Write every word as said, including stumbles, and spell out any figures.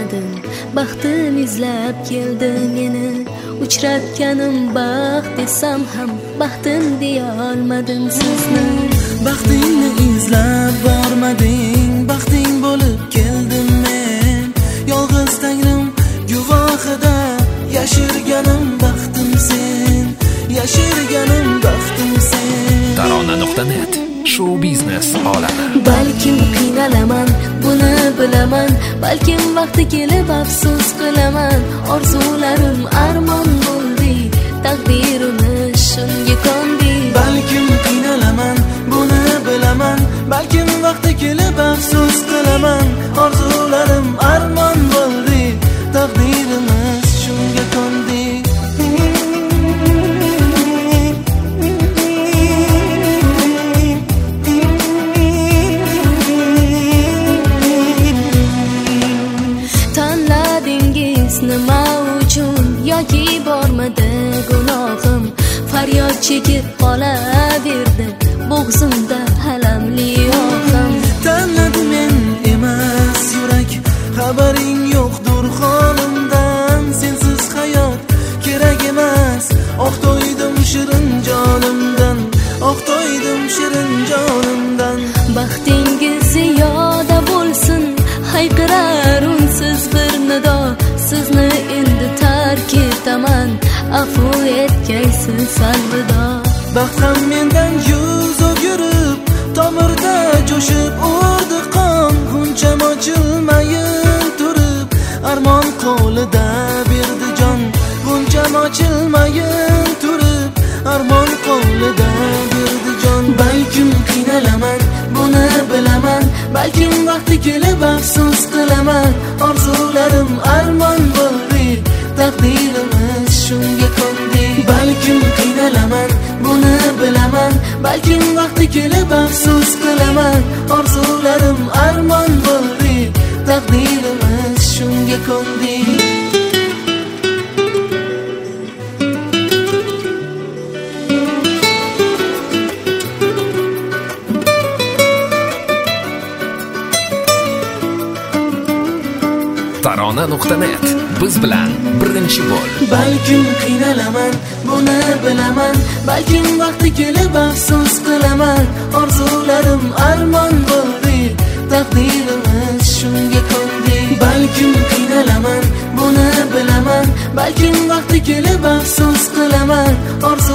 olmadim, baxtim izlab keldi meni. Uchratganim baxt desam ham baxtim deya olmadim sizni. Baxtingni izlab bormading, baxting bo'lib keldim men. Yolg'iz tangrim guvohida yashirganim baxtim sen, yashirganim baxtim sen. Tarona nuqta net show biznes olami. Balkim qiynalaman, buni bilaman, balkim vaqti kelib afsus qilaman. Orzularim armon bo'ldi, taqdirimiz shunga ko'ndi. Balkim qiynalaman, buni bilaman, balkim vaqti kelib afsus qilaman. Orzularim armon bo'ldi, taqdirimiz shunga ko'ndi. Nima uchun yoki bormadi gunohim, faryod chekib qolaverdi bo'g'zimda alamli ohim. Tanladim men emas yurak, xabaring yo'qdur holimdan. Sensiz hayot kerak emas, oqtoydim shirin jonimdan, oqtoydim shirin jonimdan. Baxtingiz ziyoda bo'lsin, hayqirar unsiz bir nido. Sizni endi tark etaman, afu etgaysiz alvido. Baxt ham mendan yuz o'girib, tomirda jo'shib urdi qon. G'uncham ochilmayin turib, armon qo'lida berdi jon. G'uncham ochilmayin turib, armon qo'lida berdi jon. Balkim qiynalaman, buni bilaman, balkim vaqti kelib afsus qilaman. Orzularim armon bo'ldi, taqdirimiz shunga ko'ndi. Balkim qiynalaman, buni bilaman, balkim vaqti kelib afsus qilaman. Orzularim armon bo'ldi, taqdirimiz shunga ko'ndi. Tarona nuqta net biz bilan birinchi bo'l. Balkim qiynalaman, buni bilaman, balkim vaqti kelib afsus qilaman. Orzularim armon bo'ldi, taqdirimiz shunga ko'ndi. Balkim qiynalaman, buni bilaman, balkim vaqti kelib afsus qilaman.